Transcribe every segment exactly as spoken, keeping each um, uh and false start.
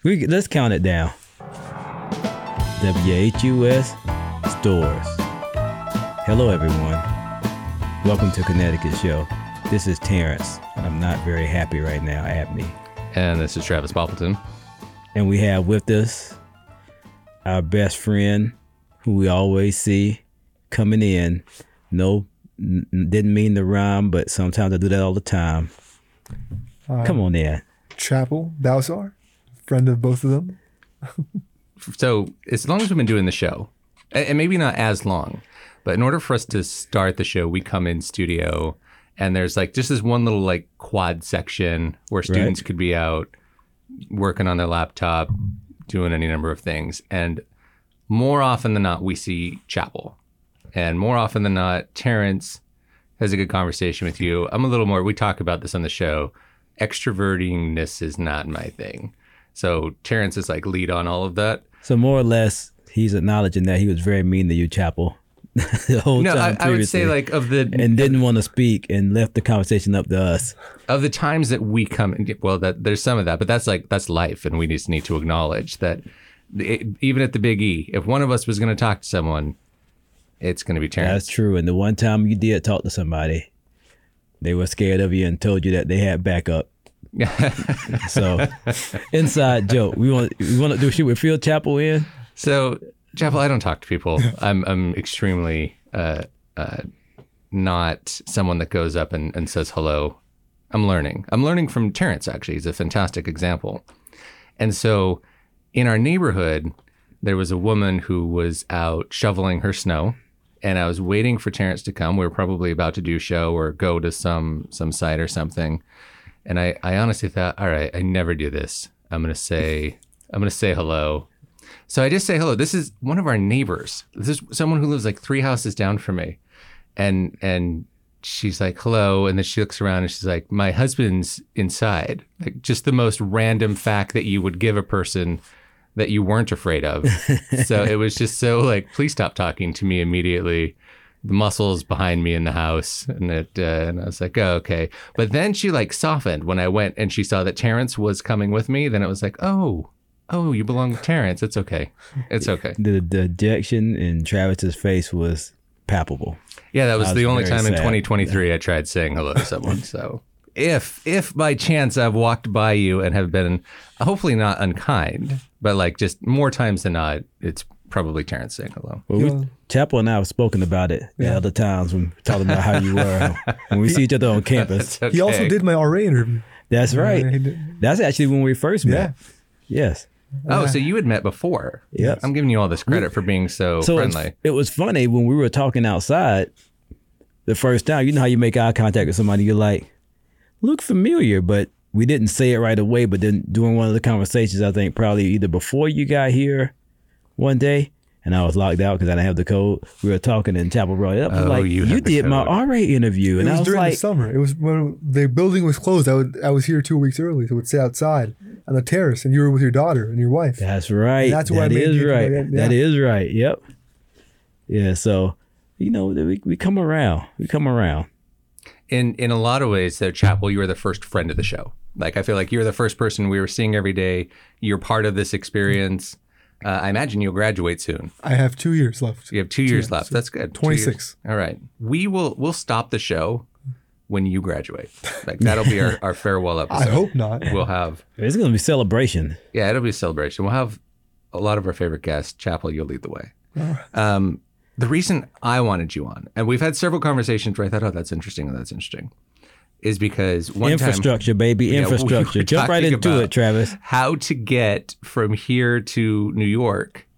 We let's count it down. W H U S Stores. Hello, everyone. Welcome to Connecticut Show. This is Terrence. I'm not very happy right now, Abney. And this is Travis Poppleton. And we have with us our best friend, who we always see coming in. No, n- didn't mean to rhyme, but sometimes I do that all the time. Uh, Come on in. Chapel Balsar, friend of both of them. So as long as we've been doing the show, and maybe not as long, but in order for us to start the show, we come in studio and there's like just this one little like quad section where students right. could be out working on their laptop, doing any number of things. And more often than not, we see Chapel. And more often than not, Terrence has a good conversation with you. I'm a little more, we talk about this on the show. Extrovertingness is not my thing. So Terrence is like lead on all of that. So more or less, he's acknowledging that he was very mean to you, Chapel, the whole no, time. I, I would say like of the and didn't want to speak and left the conversation up to us. Of the times that we come, well, that there's some of that, but that's like that's life, and we just need to acknowledge that it, even at the Big E, if one of us was going to talk to someone, it's going to be Terrence. That's true. And the one time you did talk to somebody, they were scared of you and told you that they had backup. So, inside joke. We want we want to do shit with Phil Chapel in. So, Chapel, I don't talk to people. I'm I'm extremely uh, uh, not someone that goes up and, and says hello. I'm learning. I'm learning from Terrence. Actually, he's a fantastic example. And so, in our neighborhood, there was a woman who was out shoveling her snow, and I was waiting for Terrence to come. We were probably about to do a show or go to some some site or something. And I, I honestly thought, all right, I never do this. I'm gonna say, I'm gonna say hello. So I just say hello. This is one of our neighbors. This is someone who lives like three houses down from me, and and she's like, hello, and then she looks around and she's like, my husband's inside. Like just the most random fact that you would give a person that you weren't afraid of. So it was just so like, please stop talking to me immediately. The muscles behind me in the house, and it, uh, and I was like, oh, okay. But then she like softened when I went and she saw that Terrence was coming with me. Then it was like, oh, oh, you belong with Terrence. It's okay. It's okay. The dejection in Travis's face was palpable. Yeah, that was, was the only time sad. in twenty twenty-three I tried saying hello to someone. So if if by chance I've walked by you and have been hopefully not unkind, but like just more times than not, it's probably Terrence saying hello. Well, we, Chapel and I have spoken about it yeah. the other times when talking about how you were when we see each other on campus. Okay. He also did my R A interview. That's right. Yeah, That's actually when we first met. Yeah. Yes. Oh, uh, so you had met before. Yes. I'm giving you all this credit for being so, so friendly. It was funny when we were talking outside the first time. You know how you make eye contact with somebody, you're like, look familiar, but we didn't say it right away. But then during one of the conversations, I think probably either before you got here one day, and I was locked out because I didn't have the code. We were talking and Chapel brought it up. Oh, like, you, you did code. my R A interview. And it was I was during like, the summer. It was when the building was closed. I would I was here two weeks early, so I would sit outside on the terrace, and you were with your daughter and your wife. That's right. And that's why that I made is you right. Yeah. That is right. Yep. Yeah. So, you know, we we come around. We come around. In in a lot of ways, though, Chapel, you were the first friend of the show. Like I feel like you're the first person we were seeing every day. You're part of this experience. Uh, I imagine you'll graduate soon. I have two years left. You have two, two years, years left. That's good. twenty-six. All right. We will we'll stop the show when you graduate. Like that'll be our, our farewell episode. I hope not. We'll have It's going to be celebration. Yeah, it'll be a celebration. We'll have a lot of our favorite guests. Chapel, you'll lead the way. Right. Um, the reason I wanted you on, and we've had several conversations where I thought, oh, that's interesting, and that's interesting, is because one infrastructure, time, baby, yeah, infrastructure. We Jump right into it, Travis. How to get from here to New York.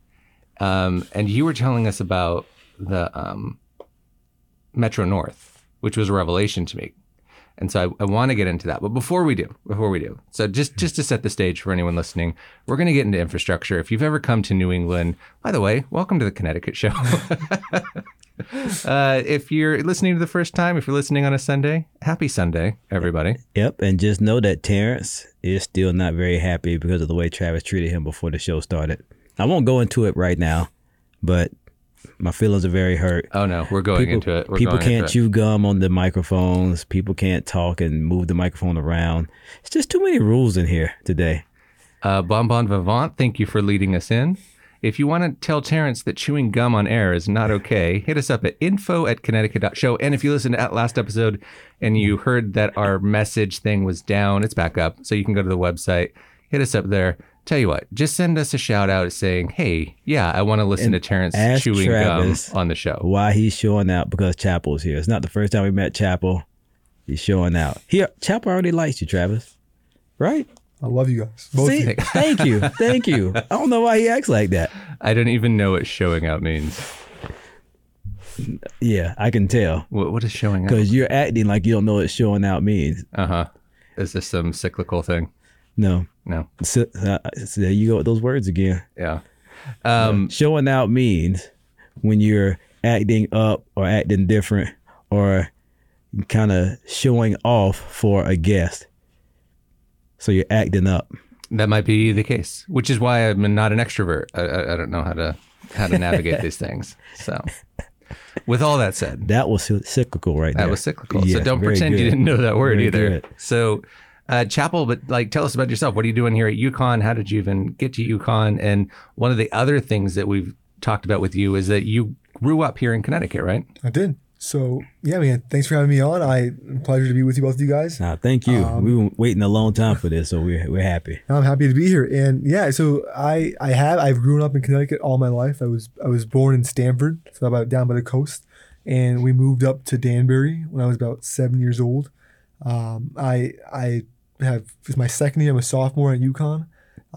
Um, and you were telling us about the um, Metro North, which was a revelation to me. And so I, I want to get into that. But before we do, before we do, so just, just to set the stage for anyone listening, we're going to get into infrastructure. If you've ever come to New England, by the way, welcome to the Connecticut Show. uh, if you're listening to the first time, if you're listening on a Sunday, happy Sunday, everybody. Yep. And just know that Terrence is still not very happy because of the way Travis treated him before the show started. I won't go into it right now, but my feelings are very hurt. Oh, no, we're going people, into it. We're people going can't into chew gum on the microphones. People can't talk and move the microphone around. It's just too many rules in here today. Uh, Bon Bon Vivant, thank you for leading us in. If you want to tell Terrence that chewing gum on air is not okay, hit us up at info at Connecticut dot show. And if you listened to that last episode and you heard that our message thing was down, it's back up. So you can go to the website, hit us up there. Tell you what, just send us a shout out saying, hey, yeah, I want to listen And to Terrence ask chewing Travis gum on the show. why he's showing out because Chapel's here. It's not the first time we met Chapel. He's showing out. Here, Chapel already likes you, Travis. Right? I love you guys. Both See, of you. thank you. Thank you. I don't know why he acts like that. I don't even know what showing out means. Yeah, I can tell. What, what is showing out? Because you're acting like you don't know what showing out means. Uh-huh. Is this some cyclical thing? No. No. So, uh, so there you go with those words again. Yeah. Um, Showing out means when you're acting up or acting different or kind of showing off for a guest. So you're acting up. that might be the case, which is why I'm not an extrovert. I, I, I don't know how to how to navigate these things. So with all that said, That was cyclical right there. that was cyclical. Yeah, so don't very pretend you good. didn't know that word Very either. good. So uh, Chapel, but like, tell us about yourself. What are you doing here at UConn? How did you even get to UConn? And one of the other things that we've talked about with you is that you grew up here in Connecticut, right? I did. So yeah, man. Thanks for having me on. I pleasure to be with you, both of you guys. Nah, thank you. Um, We've been waiting a long time for this, so we're we're happy. I'm happy to be here. And yeah, so I I have I've grown up in Connecticut all my life. I was I was born in Stamford, so about down by the coast, and we moved up to Danbury when I was about seven years old. Um, I I have it's my second year. I'm a sophomore at UConn.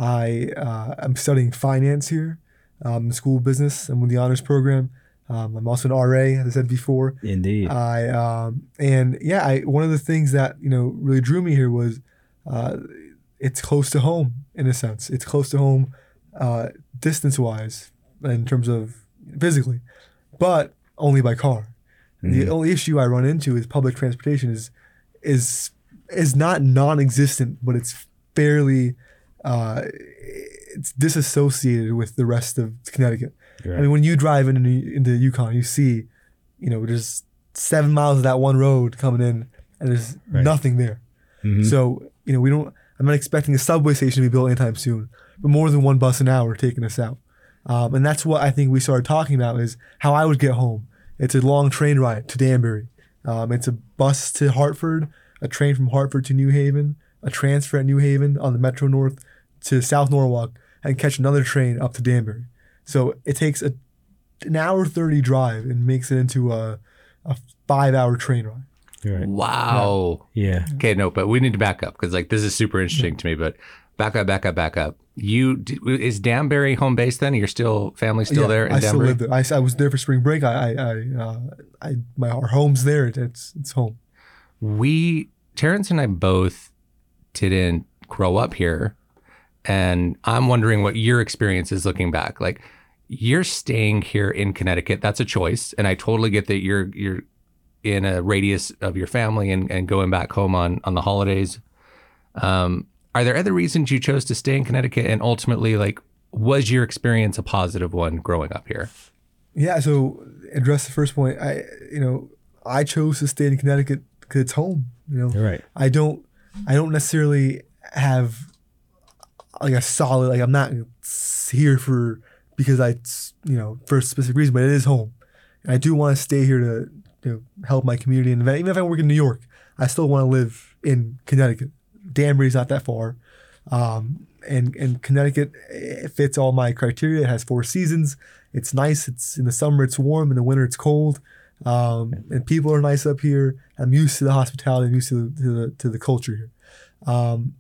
I uh, I'm studying finance here, um, in school of business. I'm with the honors program. Um, I'm also an R A, as I said before. Indeed. I um, and yeah, I one of the things that you know really drew me here was uh, it's close to home in a sense. It's close to home, uh, distance wise, in terms of physically, but only by car. Mm-hmm. The only issue I run into is public transportation is is is not non-existent, but it's fairly uh, it's disassociated with the rest of Connecticut. Right. I mean, when you drive into into UConn, you see, you know, there's seven miles of that one road coming in, and there's Right. nothing there. Mhm. So, you know, we don't. I'm not expecting a subway station to be built anytime soon, but more than one bus an hour taking us out, um, and that's what I think we started talking about is how I would get home. It's a long train ride to Danbury. Um, it's a bus to Hartford, a train from Hartford to New Haven, a transfer at New Haven on the Metro North to South Norwalk, and catch another train up to Danbury. So it takes a, an hour thirty drive and makes it into a, a five hour train ride. Right. Wow. Yeah. Okay, no, but we need to back up because like this is super interesting to me. But back up, back up, back up. You d- is Danbury home base then? You're still family still Yeah, there in I still Danbury? live there. I, I was there for spring break. I, I, I, uh, I my our home's there. It's it's home. We Terrence and I both didn't grow up here, and I'm wondering what your experience is looking back. Like you're staying here in Connecticut. That's a choice, and I totally get that you're you're in a radius of your family and, and going back home on on the holidays. Um, are there other reasons you chose to stay in Connecticut? And ultimately, like, was your experience a positive one growing up here? Yeah. So address the first point. I you know I chose to stay in Connecticut because it's home. You know. You're right. I don't I don't necessarily have like a solid like I'm not here for because I you know for a specific reason, but it is home. And I do want to stay here to you know, help my community. And even if I work in New York, I still want to live in Connecticut. Danbury's not that far, um, and and Connecticut it fits all my criteria. It has four seasons. It's nice. It's in the summer it's warm. In the winter it's cold. Um, and people are nice up here. I'm used to the hospitality. I'm used to the, to the, to the culture here. Um,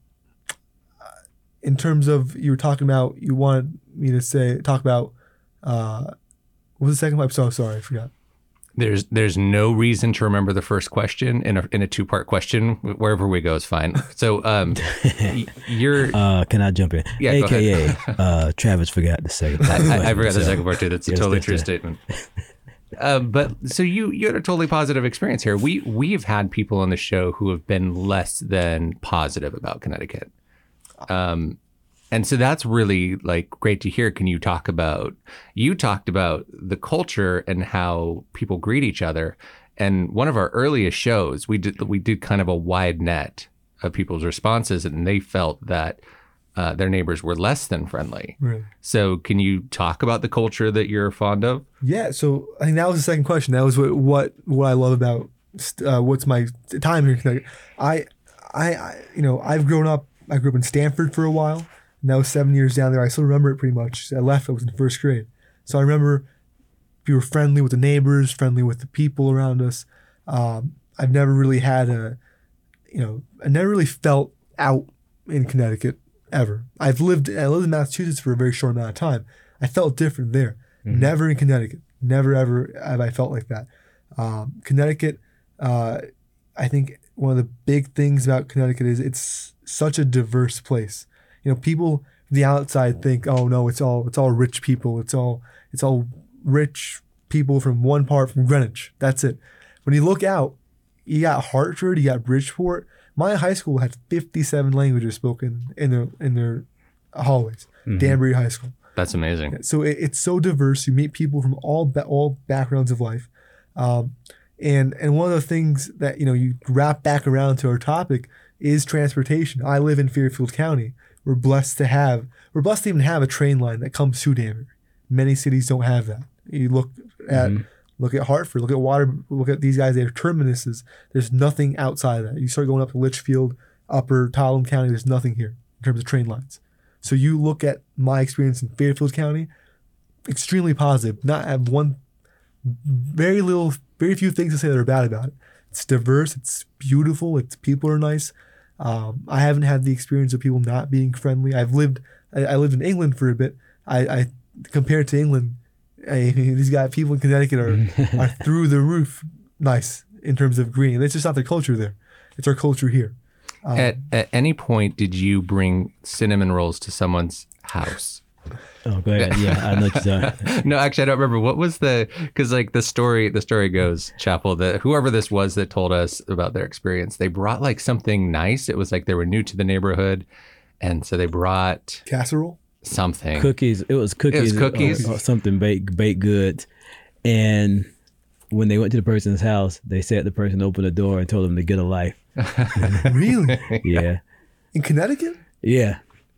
in terms of you were talking about, you wanted me to say talk about uh, what was the second one? I'm so sorry, I forgot. There's there's no reason to remember the first question in a in a two part question. Wherever we go is fine. So um, y- you're Uh, can I jump in? Yeah, go A K A uh, Travis forgot the second. part. I, I forgot the second part too. That's a Yes, totally that's true it. statement. Uh, but so you you had a totally positive experience here. We we've had people on the show who have been less than positive about Connecticut, um, and so that's really like great to hear. Can you talk about? You talked about the culture and how people greet each other. And one of our earliest shows, we did we did kind of a wide net of people's responses, and they felt that uh, their neighbors were less than friendly. Really? So can you talk about the culture that you're fond of? Yeah. So I think that was the second question. That was what what, what I love about uh, what's my time here in Connecticut. I, I, I, you know, I've grown up. I grew up in Stamford for a while. And that was seven years down there. I still remember it pretty much. I left. I was in first grade. So I remember we were friendly with the neighbors, friendly with the people around us. Um, I've never really had a, you know, I never really felt out in Connecticut ever. I've lived, I lived in Massachusetts for a very short amount of time. I felt different there. Mm-hmm. Never in Connecticut. Never ever have I felt like that. Um, Connecticut, uh, I think one of the big things about Connecticut is it's such a diverse place. You know, people from the outside think, oh no, it's all it's all rich people. It's all it's all rich people from one part from Greenwich. That's it. When you look out, you got Hartford, you got Bridgeport. My high school had fifty-seven languages spoken in their in their hallways. Mm-hmm. Danbury High School. That's amazing. So it, it's so diverse. You meet people from all ba- all backgrounds of life, um, and and one of the things that you know you wrap back around to our topic is transportation. I live in Fairfield County. We're blessed to have we're blessed to even have a train line that comes to Danbury. Many cities don't have that. You look at mm-hmm. look at Hartford, look at Water, look at these guys. They have terminuses. There's nothing outside of that. You start going up to Litchfield, Upper Talalem County. There's nothing here in terms of train lines. So you look at my experience in Fairfield County, extremely positive. Not have one, very little, very few things to say that are bad about it. It's diverse. It's beautiful. It's people are nice. Um, I haven't had the experience of people not being friendly. I've lived, I, I lived in England for a bit. I, I compared to England, I, these guys, people in Connecticut are are through the roof nice in terms of green. It's just not their culture there. It's our culture here. Um, at at any point, did you bring cinnamon rolls to someone's house? Oh, go ahead. Yeah, I know what you're talking. No, actually, I don't remember. What was the, because like the story, the story goes, Chapel, that whoever this was that told us about their experience, they brought like something nice. It was like they were new to the neighborhood. And so they brought casserole, something. Cookies. It was cookies. It was cookies. Or, or something baked, baked goods. And when they went to the person's house, they said the person opened the door and told them to get a life. Really? Yeah. In Connecticut? Yeah.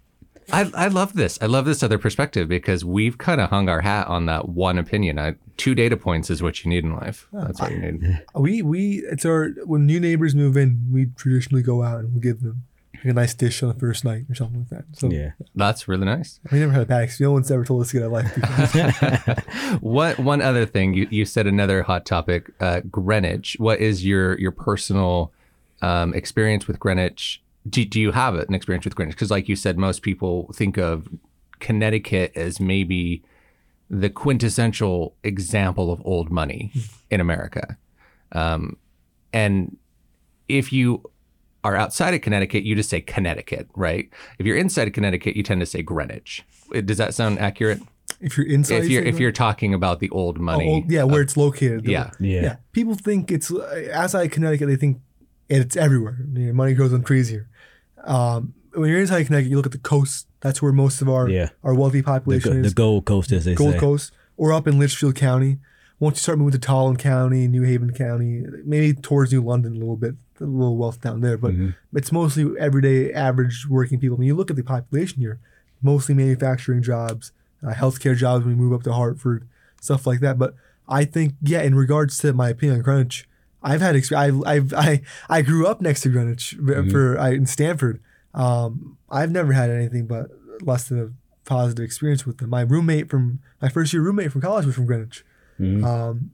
I, I love this. I love this other perspective because we've kind of hung our hat on that one opinion. I, two data points is what you need in life. That's what you need. We we it's our when new neighbors move in, we traditionally go out and we give them like a nice dish on the first night or something like that. So yeah, that's really nice. We never had a bad experience. No one's ever told us to get a life before. What one other thing you, you said another hot topic, uh, Greenwich. What is your your personal um, experience with Greenwich? Do, do you have an experience with Greenwich? Because like you said, most people think of Connecticut as maybe the quintessential example of old money in America. Um, and if you are outside of Connecticut, you just say Connecticut, right? If you're inside of Connecticut, you tend to say Greenwich. Does that sound accurate? If you're inside, if you're if you're talking about the old money, oh, old, yeah, where uh, it's located. Yeah. yeah, yeah. People think it's outside Connecticut. They think it's everywhere. You know, money grows on trees here. Um, when you're inside Connecticut, you look at the coast. That's where most of our yeah. our wealthy the, population the is. Gold Coast, as they Gold say. Coast, or up in Litchfield County. Once you start moving to Talalem County, New Haven County, maybe towards New London a little bit, a little wealth down there, but mm-hmm. it's mostly everyday, average working people. When you look at the population here, mostly manufacturing jobs, uh, healthcare jobs when we move up to Hartford, stuff like that. But I think, yeah, in regards to my opinion on Greenwich, I've had experience. I've, I've, I I grew up next to Greenwich mm-hmm. for I, in Stamford. Um, I've never had anything but less than a positive experience with them. My roommate from my first year roommate from college was from Greenwich. Mm-hmm. Um,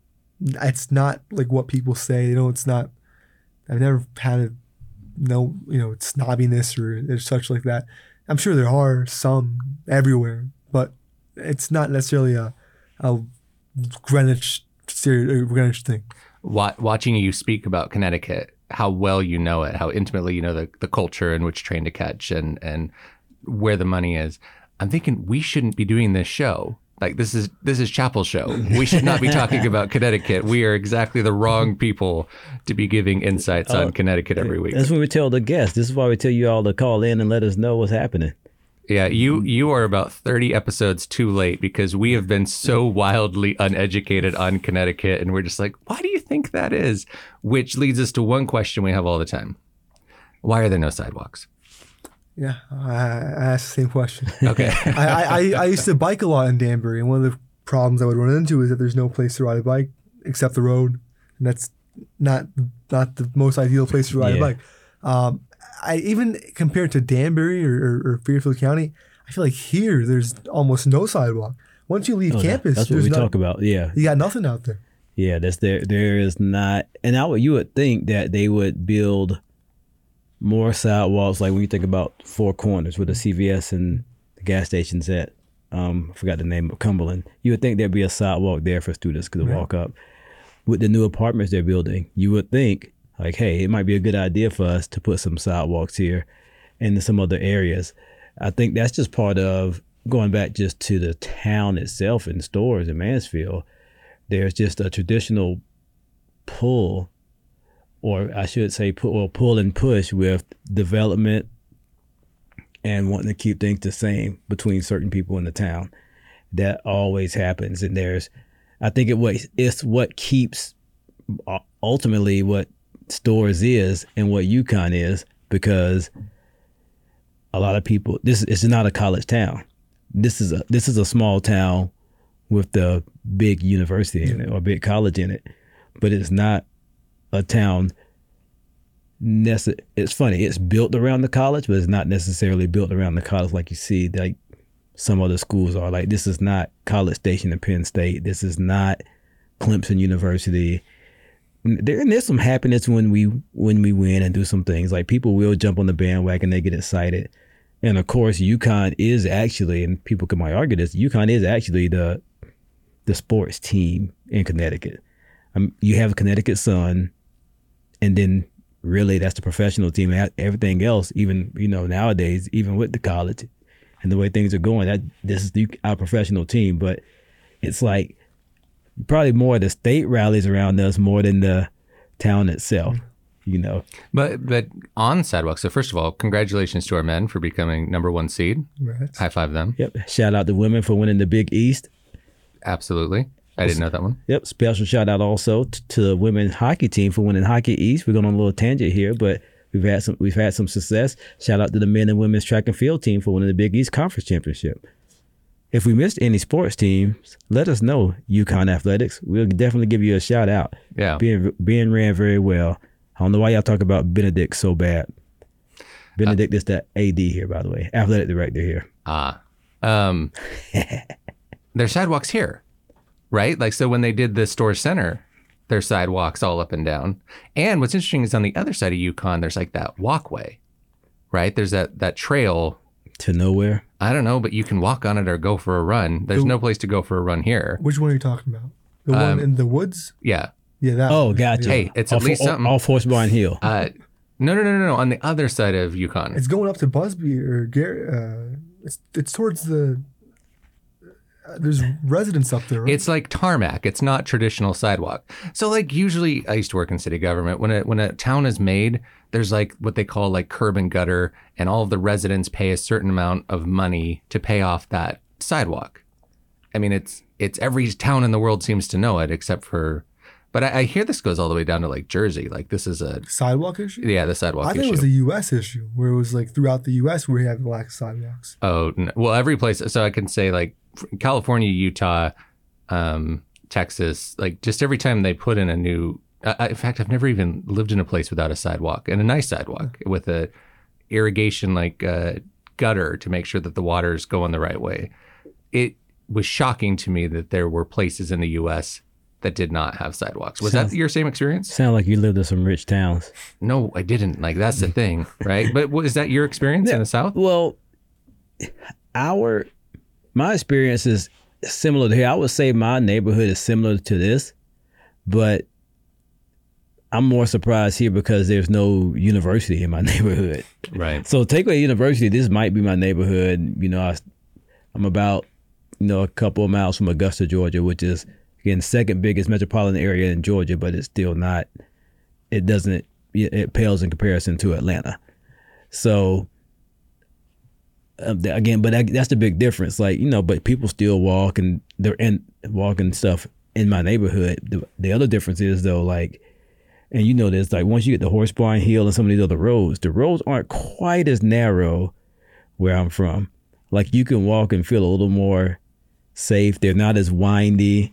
it's not like what people say. You know, it's not. I've never had a, no, you know, snobbiness or, or such like that. I'm sure there are some everywhere, but it's not necessarily a, a Greenwich Greenwich thing. Watching you speak about Connecticut, how well you know it, how intimately you know the, the culture and which train to catch and, and where the money is. I'm thinking we shouldn't be doing this show. Like this is this is Chapel's show. We should not be talking about Connecticut. We are exactly the wrong people to be giving insights on oh, Connecticut every week. That's what we tell the guests. This is why we tell you all to call in and let us know what's happening. Yeah, you you are about thirty episodes too late because we have been so wildly uneducated on Connecticut, and we're just like, why do you think that is? Which leads us to one question we have all the time. Why are there no sidewalks? Yeah, I, I asked the same question. Okay. I, I, I used to bike a lot in Danbury, and one of the problems I would run into is that there's no place to ride a bike except the road, and that's not not the most ideal place to ride Yeah. a bike. Um, I even compared to Danbury or, or, or Fairfield County, I feel like here there's almost no sidewalk. Once you leave Oh, that- campus, that's what there's we not, talk about. Yeah. you got nothing out there. Yeah, that's there. There is not, and I would you would think that they would build more sidewalks. Like when you think about Four Corners, where the C V S and the gas stations at, um, I forgot the name of Cumberland. You would think there'd be a sidewalk there for students to walk up. With the new apartments they're building, you would think like, hey, it might be a good idea for us to put some sidewalks here, and in some other areas. I think that's just part of going back just to the town itself and stores in Mansfield. There's just a traditional pull, or I should say, pull, or pull and push with development and wanting to keep things the same between certain people in the town. That always happens, and there's, I think it what it's what keeps uh, ultimately what Stores is and what UConn is, because a lot of people, this is not a college town. This is a this is a small town with the big university in it or big college in it, but it's not a town. Nece- it's funny. It's built around the college, but it's not necessarily built around the college like you see like some other schools are. Like this is not College Station and Penn State. This is not Clemson University. There and there's some happiness when we when we win and do some things. Like people will jump on the bandwagon, they get excited. And of course, UConn is actually, and people can might argue this, UConn is actually the the sports team in Connecticut. Um, you have Connecticut Sun, and then really that's the professional team. Everything else, even you know nowadays, even with the college and the way things are going, that this is the, our professional team. But it's like probably more the state rallies around us more than the town itself. You know, But but on sidewalks. So first of all, congratulations to our men for becoming number one seed. Right. High five them. yep. Shout out to women for winning the Big East. Absolutely. I didn't know that one. Yep. Special shout out also t- to the women's hockey team for winning Hockey East. We're going on a little tangent here, but we've had some we've had some success. Shout out to the men and women's track and field team for winning the Big East Conference Championship. If we missed any sports teams, let us know. UConn Athletics. We'll definitely give you a shout out. Yeah. Being being ran very well. I don't know why y'all talk about Benedict so bad. Benedict is the A D here, by the way, athletic director here. Ah. Um, there's sidewalks here, right? Like, so when they did the store center, there's sidewalks all up and down. And what's interesting is on the other side of UConn, there's like that walkway, right? There's that, that trail. To nowhere. I don't know, but you can walk on it or go for a run. There's no place to go for a run here. Which one are you talking about? The Um, one in the woods? Yeah. Yeah, that Oh, one. gotcha. Yeah. Hey, it's at off, least off, something. Off Horsebarn Hill. Uh, no, no, no, no, no. On the other side of UConn. It's going up to Busby or Gary. Uh, it's it's towards the. Uh, there's residents up there. Right? It's like tarmac. It's not traditional sidewalk. So like usually I used to work in city government. When a when a town is made, there's like what they call like curb and gutter, and all of the residents pay a certain amount of money to pay off that sidewalk. I mean, it's it's every town in the world seems to know it, except for. But I, I hear this goes all the way down to like Jersey. Like this is a sidewalk issue. yeah, the sidewalk I think issue. it was a U S issue where it was like throughout the U S where you have the lack of sidewalks. Oh, no. Well, every place. So I can say like California, Utah, um, Texas, like just every time they put in a new, I, in fact, I've never even lived in a place without a sidewalk, and a nice sidewalk with a irrigation like uh, gutter to make sure that the water's going the right way. It was shocking to me that there were places in the U S that did not have sidewalks. Was Sounds- that your same experience? Sound like you lived in some rich towns. No, I didn't. Like that's the thing, right? But was that your experience in the South? Well, our my experience is similar to here. I would say my neighborhood is similar to this, but I'm more surprised here because there's no university in my neighborhood. Right. So take away university, this might be my neighborhood. You know, I, I'm about you know a couple of miles from Augusta, Georgia, which is again second biggest metropolitan area in Georgia, but it's still not. It doesn't. It pales in comparison to Atlanta. So. Um, again, but that, that's the big difference. Like you know, but people still walk and they're in walking stuff in my neighborhood. The, the other difference is though, like, and you know this, like once you get to Horsebarn Hill and some of these other roads, the roads aren't quite as narrow where I'm from. Like you can walk and feel a little more safe. They're not as windy.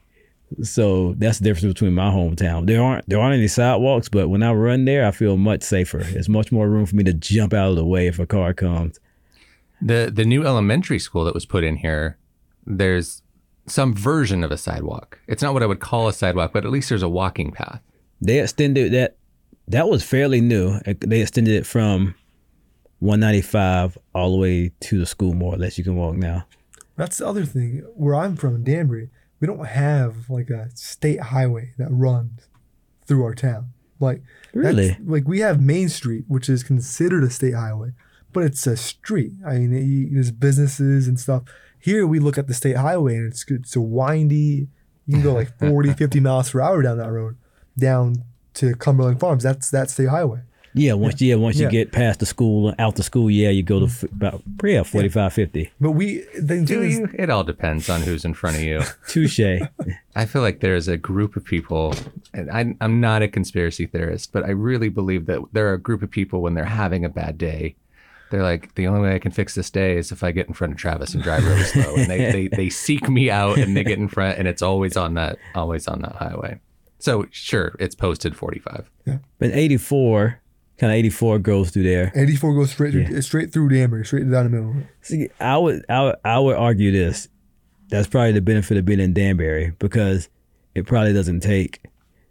So that's the difference between my hometown. There aren't there aren't any sidewalks, but when I run there, I feel much safer. There's much more room for me to jump out of the way if a car comes. The the new elementary school that was put in here, there's some version of a sidewalk. It's not what I would call a sidewalk, but at least there's a walking path. They extended that. That was fairly new. They extended it from one ninety-five all the way to the school, more or less. You can walk now. That's the other thing. Where I'm from in Danbury, we don't have like a state highway that runs through our town. Like Really? like we have Main Street, which is considered a state highway, but it's a street. I mean, it, there's businesses and stuff. Here we look at the state highway and it's it's a windy. You can go like forty, fifty miles per hour down that road, down to Cumberland Farms. That's that state highway. Yeah, once yeah, once Yeah. you get past the school, out the school, yeah, you go to f- about yeah, forty-five, fifty. But we the Do thing is, you? It all depends on who's in front of you. Touche. I feel like there's a group of people, and I, I'm not a conspiracy theorist, but I really believe that there are a group of people when they're having a bad day, they're like, the only way I can fix this day is if I get in front of Travis and drive really slow. And they, they, they seek me out and they get in front, and it's always on that, always on that highway. So sure, it's posted forty-five. But eighty-four, kind of eighty-four goes through there. eighty-four goes straight through, straight through Danbury, straight down the middle. See, I would, I would, I would argue this. That's probably the benefit of being in Danbury, because it probably doesn't take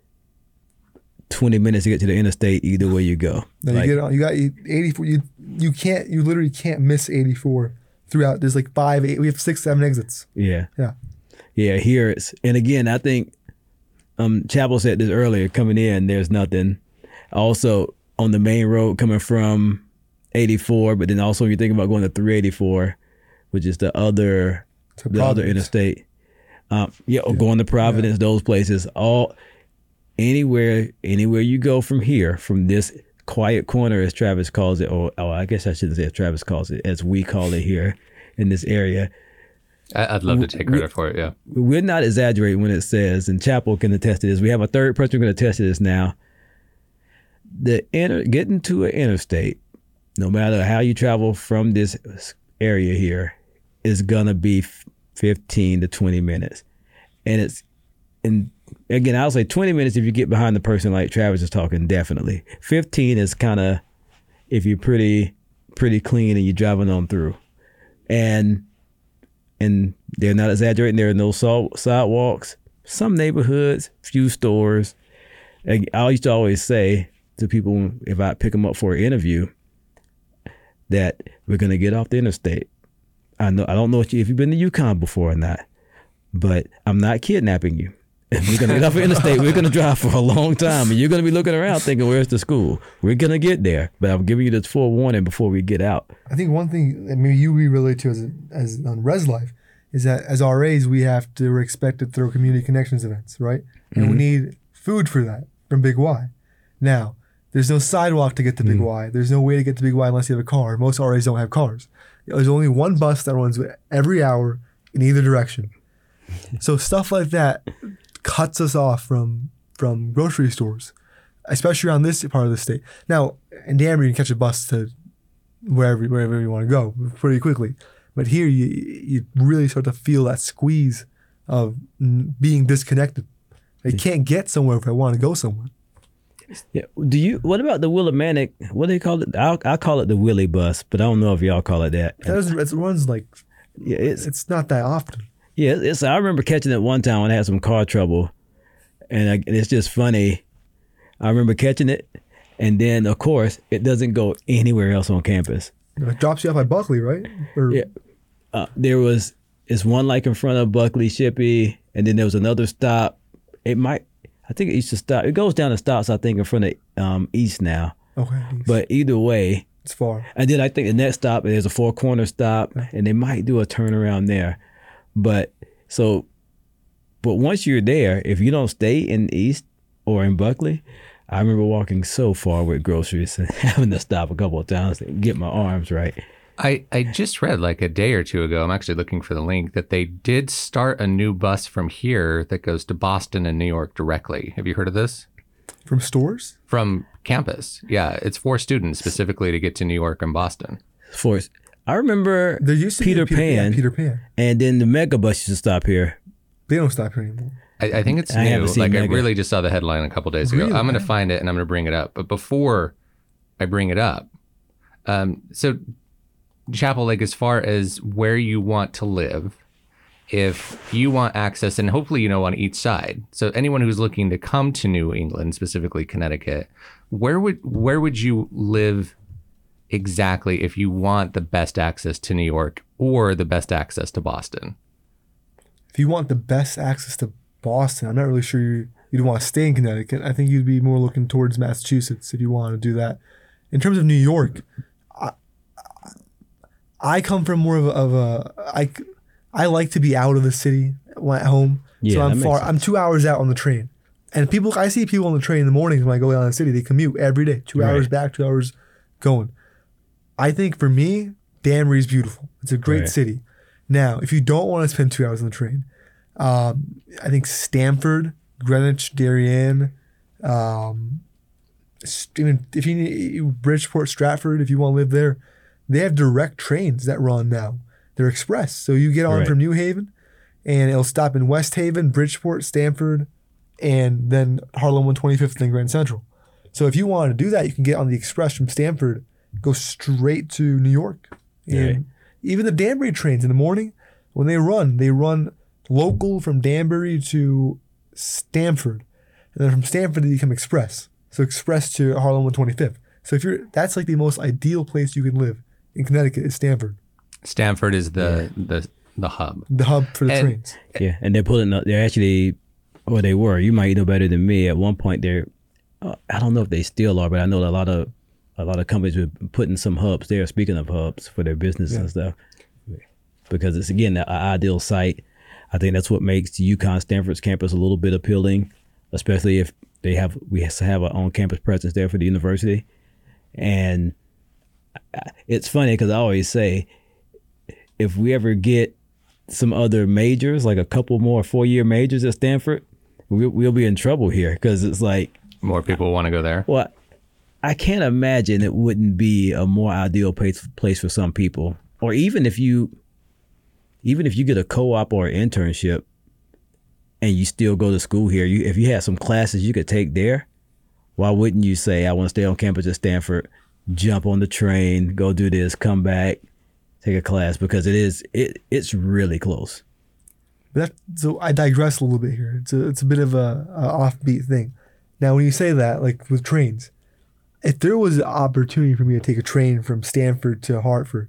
twenty minutes to get to the interstate either way you go. Now Like, you get on, you got eighty-four. You you can't, you literally can't miss eighty-four throughout. There's like five, eight. We have six, seven exits. yeah, Yeah. yeah. Here it's, and again, I think um, Chapel said this earlier. Coming in, there's nothing. Also on the main road coming from eighty-four, but then also when you think about going to three eighty-four, which is the other To the other Providence. interstate. Um, yeah, or going to Providence, those places, all anywhere, anywhere you go from here, from this quiet corner, as Travis calls it, or oh, I guess I shouldn't say as Travis calls it, as we call it here in this area. I, I'd love to take credit for it. Yeah. We're not exaggerating when it says, and Chapel can attest to this. We have a third person going to attest to this now. The inter, getting to an interstate, no matter how you travel from this area here, is gonna be fifteen to twenty minutes, and it's and again I'll say twenty minutes if you get behind the person like Travis is talking. Definitely fifteen is kind of if you're pretty pretty clean and you're driving on through, and and they're not exaggerating. There are no sidewalks. Some neighborhoods, few stores. I used to always say to people if I pick them up for an interview that we're gonna get off the interstate. I know I don't know if you've been to Yukon before or not, but I'm not kidnapping you. If we're gonna get off the interstate, we're gonna drive for a long time, and you're gonna be looking around thinking, "Where's the school?" We're gonna get there, but I'm giving you this forewarning before we get out. I think one thing that maybe you we relate to as a, as on Res Life is that as R As we have to we're expected to throw community connections events, right? And Mm-hmm. we need food for that from Big Y. Now there's no sidewalk to get to Big Mm-hmm. Y. There's no way to get to Big Y unless you have a car. Most R As don't have cars. There's only one bus that runs every hour in either direction. So stuff like that cuts us off from from grocery stores, especially around this part of the state. Now, in Danbury, you can catch a bus to wherever wherever you want to go pretty quickly. But here, you you really start to feel that squeeze of n- being disconnected. I can't get somewhere if I want to go somewhere. Yeah. Do you? What about the Willimantic? What do they call it? I I call it the Willie bus, but I don't know if y'all call it that. That doesn't, it runs like Yeah, it's it's not that often. yeah. It's. I remember catching it one time when I had some car trouble, and, I, and it's just funny. I remember catching it, and then of course it doesn't go anywhere else on campus. It drops you off at Buckley, right? Or, Yeah. Uh, there was it's one like in front of Buckley Shippey, and then there was another stop. It might. I think it used to stop. It goes down the stops, I think, in front of um, East now. Okay. But either way, It's far. and then I think the next stop, there's a four corner stop, and they might do a turnaround there. But so, but once you're there, if you don't stay in East or in Buckley, I remember walking so far with groceries and having to stop a couple of times to get my arms right. I, I just read like a day or two ago, I'm actually looking for the link, that they did start a new bus from here that goes to Boston and New York directly. Have you heard of this? From stores? From campus. Yeah, it's for students specifically to get to New York and Boston. For I remember There used to Peter, be a Peter Pan, yeah, Peter Pan. and then the Mega Bus used to stop here. They don't stop here anymore. I, I think it's I new. haven't seen Like I Mega. really just saw the headline a couple days ago. Really? I'm going to find it and I'm going to bring it up. But before I bring it up, um, so Chapel Lake, as far as where you want to live, if you want access, and hopefully you know on each side. So anyone who's looking to come to New England, specifically Connecticut, where would where would you live exactly if you want the best access to New York or the best access to Boston? If you want the best access to Boston, I'm not really sure you, you'd want to stay in Connecticut. I think you'd be more looking towards Massachusetts if you want to do that. In terms of New York, I, I come from more of a, of a I, I like to be out of the city when at home. Yeah, so that I'm makes far. sense. I'm two hours out on the train, and people. I see people on the train in the mornings when I go down the city. They commute every day, two Right. hours back, two hours going. I think for me, Danbury's beautiful. It's a great Right. city. Now, if you don't want to spend two hours on the train, um, I think Stamford, Greenwich, Darien, um, st- even if you need Bridgeport, Stratford, if you want to live there, they have direct trains that run now. They're express. So you get on Right. from New Haven and it'll stop in West Haven, Bridgeport, Stamford, and then Harlem one twenty-fifth and Grand Central. So if you want to do that, you can get on the express from Stamford, go straight to New York. And Right. even the Danbury trains in the morning, when they run, they run local from Danbury to Stamford. And then from Stamford, they become express. So express to Harlem one twenty-fifth. So if you're, that's like the most ideal place you can live in Connecticut is Stamford, Stamford is the the the hub. the hub for the And- trains. Yeah, and they're pulling up. They're actually, or they were. You might know better than me. At one point, they're. Uh, I don't know if they still are, but I know a lot of a lot of companies were putting some hubs there. Speaking of hubs for their business Yeah. and stuff, because it's again an ideal site. I think that's what makes UConn Stanford's campus a little bit appealing, especially if they have we have to have our own campus presence there for the university. And I- it's funny because I always say, if we ever get some other majors, like a couple more four-year majors at Stanford, we'll, we'll be in trouble here because it's like, More people want to go there. well, I can't imagine it wouldn't be a more ideal place place for some people. Or even if you, even if you get a co-op or an internship, and you still go to school here, you if you had some classes you could take there, why wouldn't you say, I want to stay on campus at Stanford, jump on the train, go do this, come back, take a class, because it is it it's really close. But that, so I digress a little bit here. It's a, it's a bit of a, a offbeat thing. Now, when you say that, like with trains, if there was an opportunity for me to take a train from Stanford to Hartford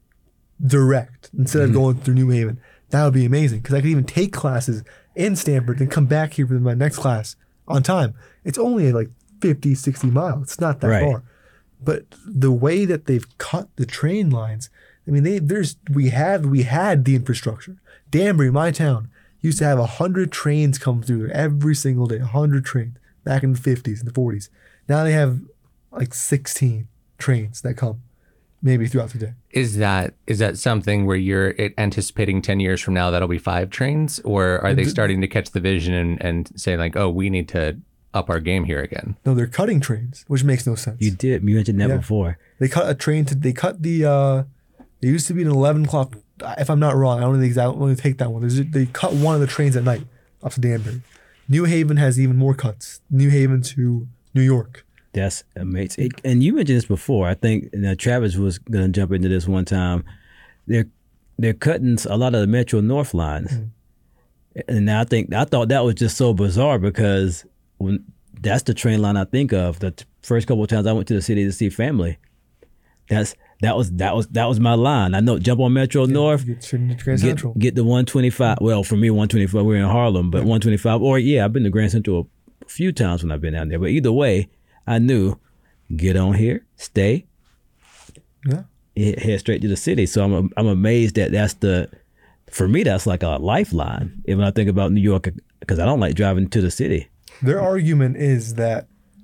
direct instead of going through New Haven, that would be amazing because I could even take classes in Stanford and come back here for my next class on time. It's only like fifty, sixty miles. It's not that Right. far. But the way that they've cut the train lines, I mean, they there's we have we had the infrastructure. Danbury, my town, used to have a hundred trains come through there every single day. A hundred trains back in the fifties and the forties. Now they have like sixteen trains that come, maybe throughout the day. Is that is that something where you're anticipating ten years from now that'll be five trains, or are they starting to catch the vision and, and say like, oh, we need to up our game here again? No, they're cutting trains, which makes no sense. You did you mentioned that Yeah. before. They cut a train to. They cut the. uh It used to be an eleven o'clock. If I'm not wrong, I don't know the exact. Let me take that one. There's, they cut one of the trains at night up to Danbury. New Haven has even more cuts. New Haven to New York. That's amazing. It- and you mentioned this before. I think you know, Travis was going to jump into this one time. They're they're cutting a lot of the Metro North lines, and I think I thought that was just so bizarre because when that's the train line I think of. The t- first couple of times I went to the city to see family, that's that was that was that was my line. I know jump on Metro North. Get to Grand Get, Central. get the one twenty-five. Well, for me, one twenty-five. We're in Harlem, but one twenty-five. Or yeah, I've been to Grand Central a few times when I've been down there. But either way, I knew get on here, stay, Yeah. he- head straight to the city. So I'm I'm amazed that that's the for me that's like a lifeline. Even when I think about New York, because I don't like driving to the city. Their argument is that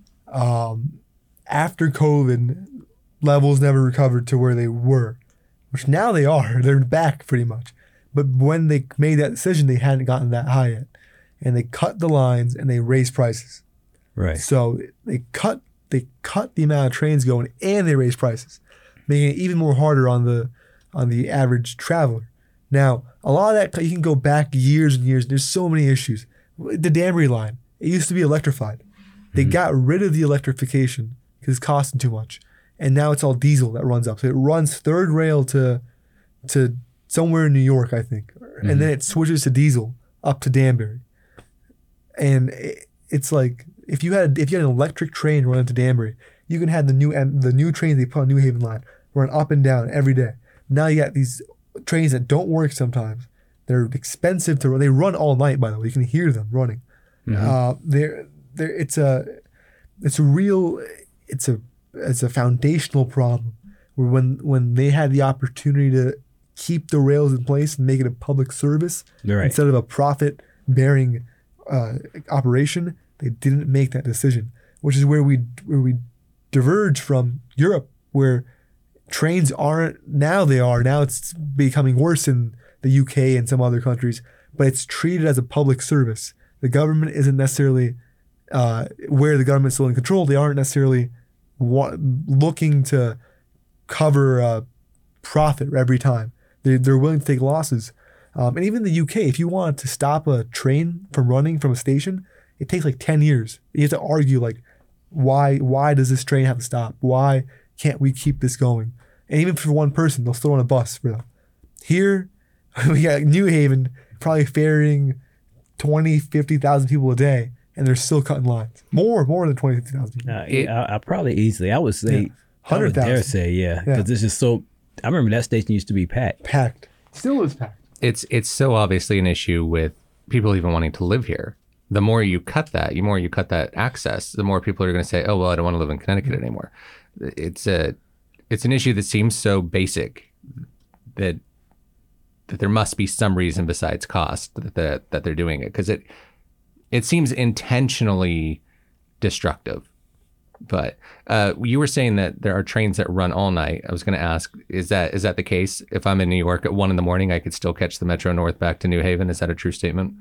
um, after COVID, levels never recovered to where they were, which now they are. They're back pretty much. But when they made that decision, they hadn't gotten that high yet. And they cut the lines and they raised prices. Right. So they cut they cut the amount of trains going and they raised prices, making it even more harder on the on the average traveler. Now, a lot of that, you can go back years and years. There's so many issues. The Danbury line, it used to be electrified. They mm-hmm. got rid of the electrification because it's costing too much. And now it's all diesel that runs up. So it runs third rail to to somewhere in New York, I think. Mm-hmm. And then it switches to diesel up to Danbury. And it, it's like, if you had if you had an electric train running to Danbury, you can have the new the new trains they put on New Haven line run up and down every day. Now you got these trains that don't work sometimes. They're expensive to run. They run all night, by the way. You can hear them running. Mm-hmm. Uh, they're, they're, it's a it's a real it's a it's a foundational problem where when when they had the opportunity to keep the rails in place and make it a public service right. instead of a profit bearing uh, operation, they didn't make that decision, which is where we where we diverge from Europe, where trains aren't, now they are, now it's becoming worse in the U K and some other countries, but it's treated as a public service. The government isn't necessarily, uh, where the government's still in control, they aren't necessarily wa- looking to cover uh, profit every time. They're, they're willing to take losses. Um, and even in the U K, if you want to stop a train from running from a station, it takes like ten years. You have to argue like, why why does this train have to stop? Why can't we keep this going? And even for one person, they'll throw on a bus for them. Here, we got New Haven probably ferrying twenty, fifty thousand people a day, and they're still cutting lines. More, more than twenty, fifty thousand people. Uh, yeah, I, I probably easily, I would say, yeah. one hundred thousand. I would dare say, yeah, because yeah. it's just so, I remember that station used to be packed. Packed. Still is packed. It's, it's so obviously an issue with people even wanting to live here. The more you cut that, the more you cut that access, the more people are going to say, oh, well, I don't want to live in Connecticut mm-hmm. anymore. It's a, it's an issue that seems so basic that that there must be some reason besides cost that that, that they're doing it, because it it seems intentionally destructive. But uh, you were saying that there are trains that run all night. I was going to ask, is that is that the case? If I'm in New York at one in the morning, I could still catch the Metro North back to New Haven. Is that a true statement?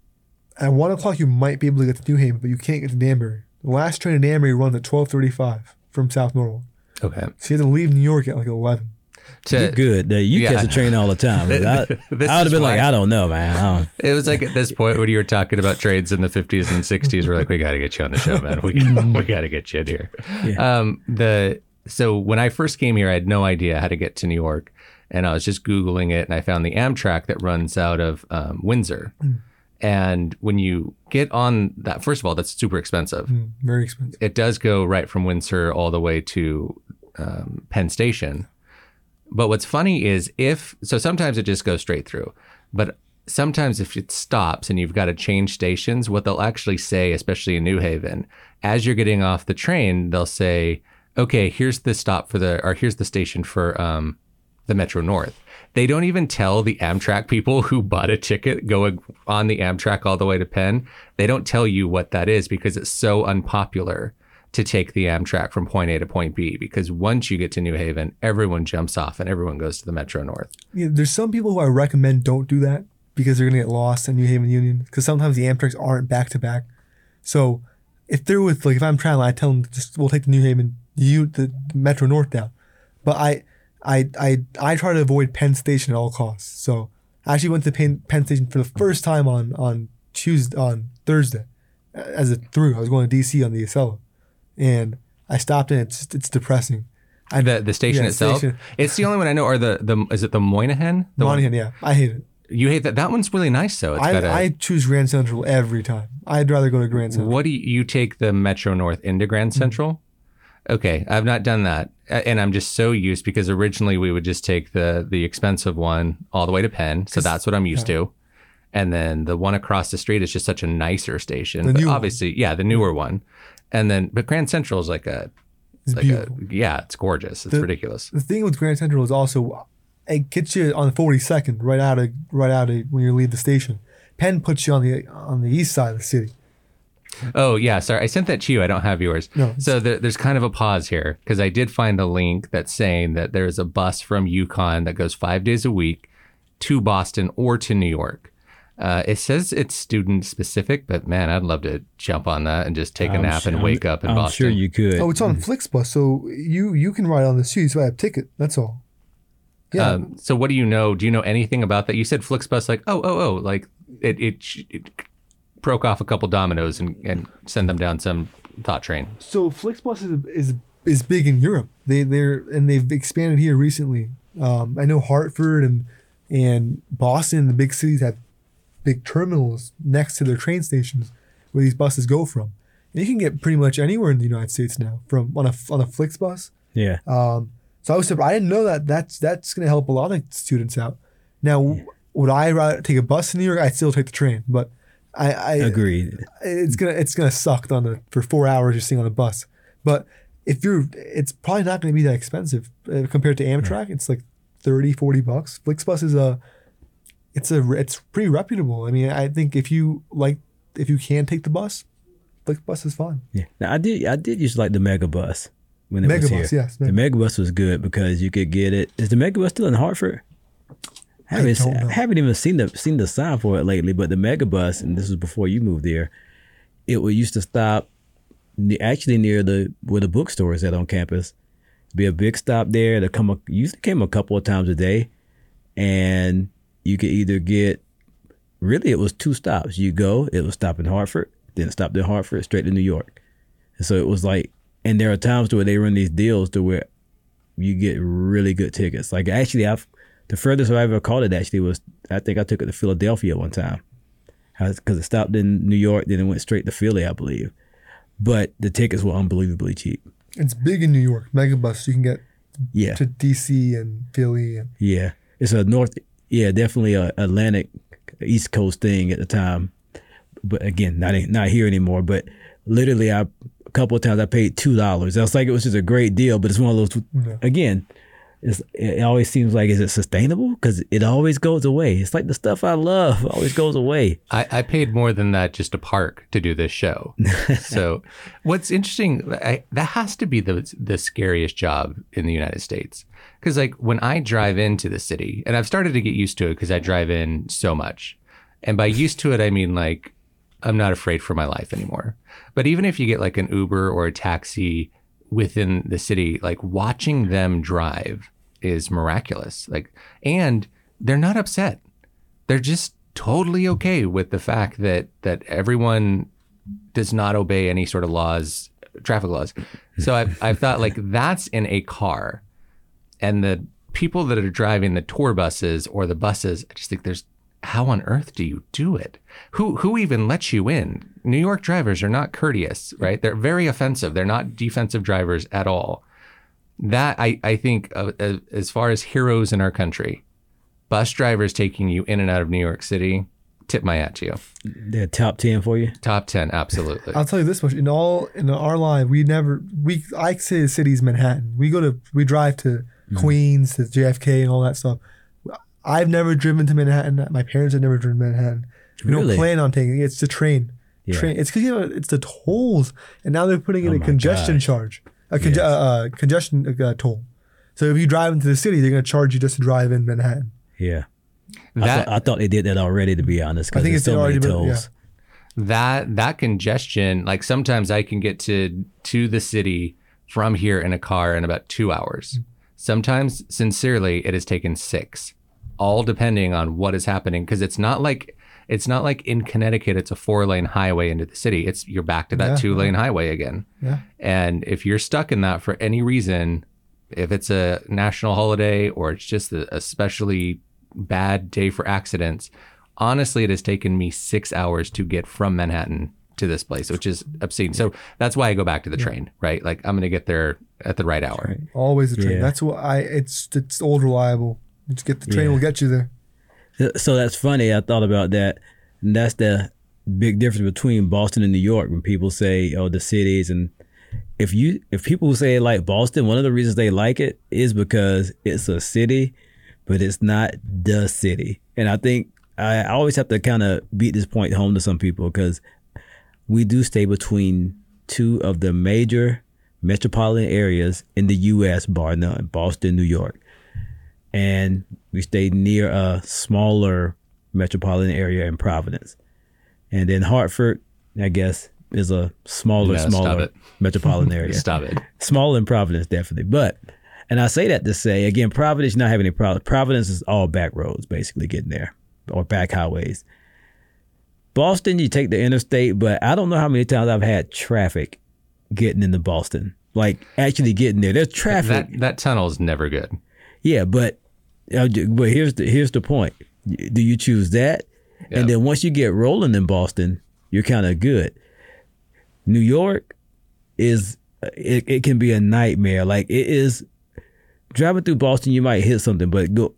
At one o'clock, you might be able to get to New Haven, but you can't get to Danbury. The last train to Danbury runs at twelve thirty-five from South Norwalk. Okay. So you have to leave New York at like eleven. To, You're good. You yeah. catch a train all the time. I, I would have been like, I don't know, man. I don't. It was like at this point when you were talking about trains in the fifties and sixties, we're like, we got to get you on the show, man. We, we got to get you in here. Yeah. Um, the So when I first came here, I had no idea how to get to New York. And I was just Googling it, and I found the Amtrak that runs out of um, Windsor. Mm. And when you get on that, first of all, that's super expensive. Mm, very expensive. It does go right from Windsor all the way to um, Penn Station. But what's funny is if, so sometimes it just goes straight through. But sometimes if it stops and you've got to change stations, what they'll actually say, especially in New Haven, as you're getting off the train, they'll say, okay, here's the stop for the, or here's the station for um, the Metro North. They don't even tell the Amtrak people who bought a ticket going on the Amtrak all the way to Penn. They don't tell you what that is because it's so unpopular to take the Amtrak from point A to point B, because once you get to New Haven, everyone jumps off and everyone goes to the Metro North. Yeah, there's some people who I recommend don't do that because they're going to get lost in New Haven Union, because sometimes the Amtraks aren't back to back. So if they're with, like, if I'm traveling, I tell them, just, we'll take the New Haven, you, the Metro North down. But I, I, I, I try to avoid Penn Station at all costs. So I actually went to Penn, Penn Station for the first time on, on Tuesday, on Thursday, as a through. I was going to D C on the Acela. And I stopped in. It's it's depressing. I, the the station yeah, itself. Station. It's the only one I know. Or the the is it the Moynihan? The Moynihan, one? Yeah. I hate it. You hate that? That one's really nice though. It's I got a, I choose Grand Central every time. I'd rather go to Grand Central. What do you, you take the Metro North into Grand Central? Mm-hmm. Okay, I've not done that, and I'm just so used because originally we would just take the the expensive one all the way to Penn, so that's what I'm used yeah. to. And then the one across the street is just such a nicer station. The but new obviously, one. yeah, the newer one. And then, but Grand Central is like a, it's like beautiful. a, yeah, it's gorgeous. It's the, ridiculous. The thing with Grand Central is also, it gets you on the forty-second right out of right out of when you leave the station. Penn puts you on the on the east side of the city. Oh yeah, sorry, I sent that to you. I don't have yours. No. So there, there's kind of a pause here because I did find a link that's saying that there's a bus from Yukon that goes five days a week to Boston or to New York. Uh, it says it's student specific, but man, I'd love to jump on that and just take a I'm nap sure, and wake up in I'm Boston. I'm sure you could. Oh, it's on Flixbus, so you you can ride on this too. So I have a ticket. That's all. Yeah. Um, so what do you know? Do you know anything about that? You said Flixbus, like, oh, oh, oh, like it, it, it broke off a couple dominoes and, and sent them down some thought train. So Flixbus is is is big in Europe. They they're and they've expanded here recently. Um, I know Hartford and and Boston, the big cities, have big terminals next to their train stations where these buses go from. And you can get pretty much anywhere in the United States now from on a on a Flixbus. Yeah. Um, so I was surprised. I didn't know that. That's that's going to help a lot of students out. Now, yeah. would I rather take a bus in New York? I'd still take the train, but I, I agreed. It's gonna it's gonna suck on the for four hours you're sitting on the bus. But if you're, it's probably not going to be that expensive uh, compared to Amtrak. Yeah. It's like thirty, forty bucks. Flixbus is a, it's a it's pretty reputable. I mean, I think if you like if you can take the bus, Flixbus is fine. Yeah. Now I did I did used to like the Megabus. When it Megabus, was here. yes. The Megabus was good because you could get it. Is the Megabus still in Hartford? I haven't, I, seen, I haven't even seen the seen the sign for it lately, but the Megabus, and this was before you moved there, it would used to stop actually near the where the bookstore is at on campus. Be a big stop there. To come, a, usually came a couple of times a day, and you could either get. Really, it was two stops. You go, it would stop in Hartford, then stop in Hartford, straight to New York. And so it was like. And there are times where they run these deals to where you get really good tickets. Like actually, I've the furthest I ever caught it actually was I think I took it to Philadelphia one time because it stopped in New York, then it went straight to Philly, I believe. But the tickets were unbelievably cheap. It's big in New York. Megabus, you can get yeah. to D C and Philly. And yeah, it's a north. Yeah, definitely a Atlantic, East Coast thing at the time. But again, not not here anymore. But literally, I. A couple of times I paid two dollars. I was like, it was just a great deal, but it's one of those. Yeah. Again, it's, it always seems like, is it sustainable? Because it always goes away. It's like the stuff I love always goes away. I, I paid more than that just to park to do this show. So, what's interesting, I, that has to be the the scariest job in the United States. Because like when I drive into the city, and I've started to get used to it because I drive in so much, and by used to it I mean like. I'm not afraid for my life anymore. But even if you get like an Uber or a taxi within the city, like watching them drive is miraculous. Like, and they're not upset. They're just totally okay with the fact that that everyone does not obey any sort of laws, traffic laws. So I've, I've thought like that's in a car, and the people that are driving the tour buses or the buses, I just think there's, how on earth do you do it? Who who even lets you in? New York drivers are not courteous, right? They're very offensive. They're not defensive drivers at all. That, I, I think, uh, as far as heroes in our country, bus drivers taking you in and out of New York City, tip my hat to you. They're top ten for you? Top ten, absolutely. I'll tell you this much. In all, in our life, we never, we, I say the city's Manhattan. We go to, we drive to mm-hmm. Queens, to J F K and all that stuff. I've never driven to Manhattan. My parents have never driven to Manhattan. We really? don't plan on taking it. It's the train. Yeah. Train. It's because you know it's the tolls, and now they're putting in oh a congestion gosh. charge, a conge- yes. uh, uh, congestion uh, toll. So if you drive into the city, they're going to charge you just to drive in Manhattan. Yeah, that, I, thought, I thought they did that already. To be honest, I think it's so already many been, tolls. Yeah. That that congestion, like sometimes I can get to to the city from here in a car in about two hours. Mm-hmm. Sometimes, sincerely, it has taken six. All depending on what is happening, because it's not like it's not like in Connecticut it's a four lane highway into the city. It's you're back to that yeah, two lane yeah. highway again. Yeah. And if you're stuck in that for any reason, if it's a national holiday or it's just a especially bad day for accidents, honestly, it has taken me six hours to get from Manhattan to this place, which is obscene. So that's why I go back to the yeah. train, right? Like I'm gonna get there at the right hour. Right. Always the train. Yeah. That's what I. It's it's old reliable. Just get the train, yeah. will get you there. So that's funny. I thought about that. And that's the big difference between Boston and New York when people say, oh, the cities. And if you if people say like Boston, one of the reasons they like it is because it's a city, but it's not the city. And I think I always have to kind of beat this point home to some people because we do stay between two of the major metropolitan areas in the U S, bar none, Boston, New York. And we stayed near a smaller metropolitan area in Providence. And then Hartford, I guess, is a smaller, no, smaller metropolitan area. Stop it. Smaller than Providence, definitely. But And I say that to say, again, Providence not having any problem. Providence is all back roads, basically getting there, or back highways. Boston, you take the interstate, but I don't know how many times I've had traffic getting into Boston, like actually getting there. There's traffic. That that tunnel is never good. Yeah, but uh, but here's the here's the point. Do you choose that? Yeah. And then once you get rolling in Boston, you're kind of good. New York is it, it can be a nightmare. Like it is driving through Boston, you might hit something, but go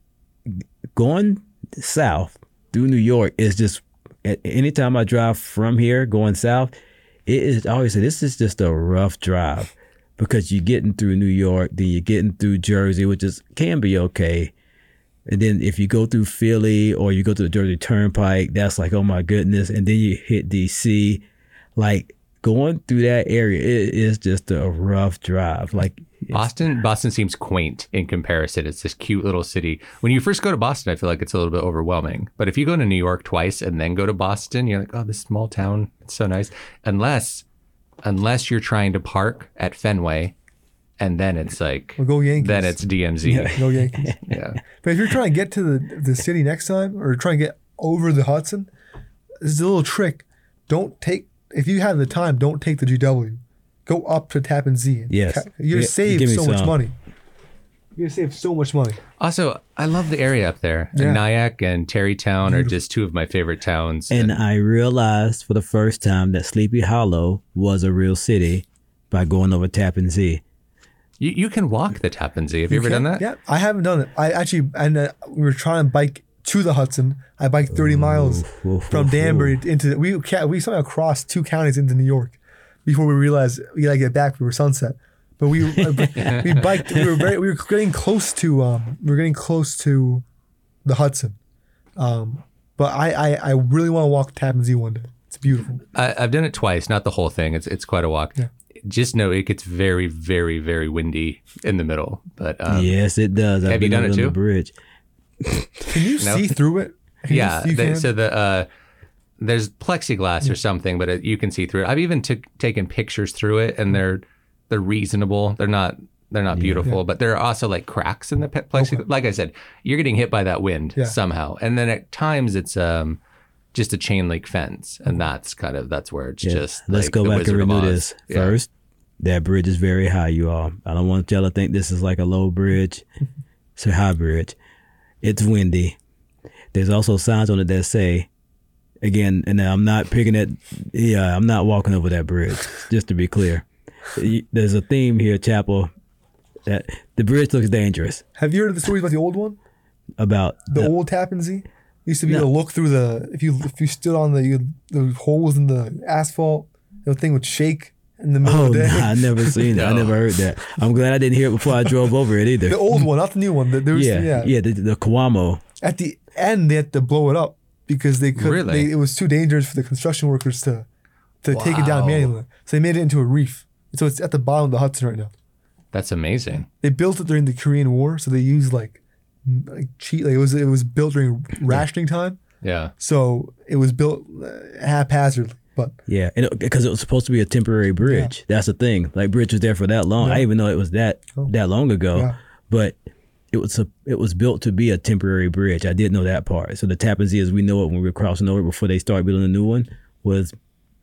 going south through New York is just. At anytime I drive from here going south, it is I always say this is just a rough drive because you're getting through New York, then you're getting through Jersey, which is can be okay. And then if you go through Philly or you go to the Jersey Turnpike, that's like, oh my goodness. And then you hit D C. Like going through that area, it is just a rough drive. Like Boston, Boston seems quaint in comparison. It's this cute little city. When you first go to Boston, I feel like it's a little bit overwhelming. But if you go to New York twice and then go to Boston, you're like, oh, this small town, it's so nice. Unless, unless you're trying to park at Fenway, and then it's like, Well, go Yankees. then it's D M Z. Yeah, go Yankees. Yeah. But if you're trying to get to the the city next time, or trying to get over the Hudson, this is a little trick. Don't take if you have the time. Don't take the G W. Go up to Tappan Zee. Yes. You're gonna Yeah, save give me so much some. money. You're gonna save so much money. Also, I love the area up there. Yeah. Nyack and Terrytown are just two of my favorite towns. And I realized for the first time that Sleepy Hollow was a real city by going over Tappan Zee. You, you can walk the Tappan Zee. Have you, ever can- done that? Yeah, I haven't done it. I actually, and uh, we were trying to bike to the Hudson. I biked thirty miles oof, from oof, Danbury into we ca- we somehow crossed two counties into New York before we realized we gotta get back. We were Sunset, but we we biked. We were very we were getting close to um we were getting close to the Hudson. Um, but I I, I really want to walk Tappan Zee one day. It's beautiful. I, I've done it twice, not the whole thing. It's it's quite a walk. Yeah. Just know it gets very, very, very windy in the middle. But um, Yes, it does. I've have you been done it on the too? bridge. Can you No. see through it? Can you- yeah, you they, can? so the uh, there's plexiglass or something, but it, you can see through it. I've even took taken pictures through it, and they're they're reasonable. They're not they're not beautiful, but there are also like cracks in the pe- plexiglass. Like I said, you're getting hit by that wind Yeah. somehow, and then at times it's um just a chain link fence, and that's kind of that's where it's Yeah. just Let's like go the back Wizard and of renew Oz. this. Yeah. First, that bridge is very high, you all. I don't want y'all to think this is like a low bridge. It's a high bridge. It's windy. There's also signs on it that say, again, and I'm not picking it, yeah, I'm not walking over that bridge, just to be clear. There's a theme here, Chapel, that the bridge looks dangerous. Have you heard the stories about the old one? About The old Tappan Zee used to be No. able to look through the if you if you stood on the you, the holes in the asphalt, the thing would shake in the middle Oh, of the day. nah, I never seen it. I No. never heard that. I'm glad I didn't hear it before I drove over it either. The old one, not the new one. The- There was, yeah, yeah, yeah, the, the Cuomo. At the end, they had to blow it up because they could. Really? They, it was too dangerous for the construction workers to to take it down Wow. manually. So they made it into a reef. So it's at the bottom of the Hudson right now. That's amazing. They built it during the Korean War, so they used like like cheat. Like it was it was built during rationing time. Yeah. So it was built uh, haphazardly. But Yeah, because it was supposed to be a temporary bridge. That's the thing. Like bridge was there for that long. I didn't even know it was that Oh. that long ago. Yeah. But it was a, it was built to be a temporary bridge. I didn't know that part. So the Tappan Zee, as we know it when we were crossing over before they started building a new one, was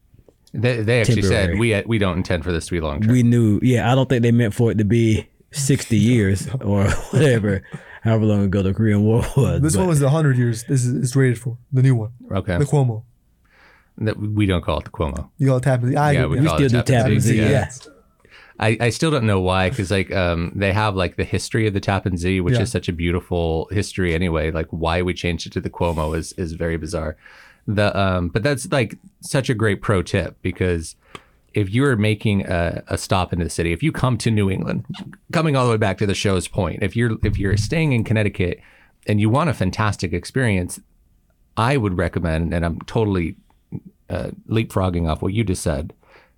They, they actually Temporary. said we we don't intend for this to be long term. we knew. Yeah, I don't think they meant for it to be sixty years or whatever, however long ago the Korean War was. this But one was one hundred years. This is it's rated for the new one, Okay. the Cuomo. That we don't call it the Cuomo. You call it Tappan Zee. I Yeah, get we that. we call still it do Tappan Tappan Zee, Zee. yeah. Yeah. I, I still don't know why, because like um they have like the history of the Tappan Zee, which Yeah. is such a beautiful history anyway. Like why we changed it to the Cuomo is is very bizarre. The um but that's like such a great pro tip, because if you're making a, a stop into the city, if you come to New England, coming all the way back to the show's point, if you're if you're staying in Connecticut and you want a fantastic experience, I would recommend, and I'm totally uh, leapfrogging off what you just said,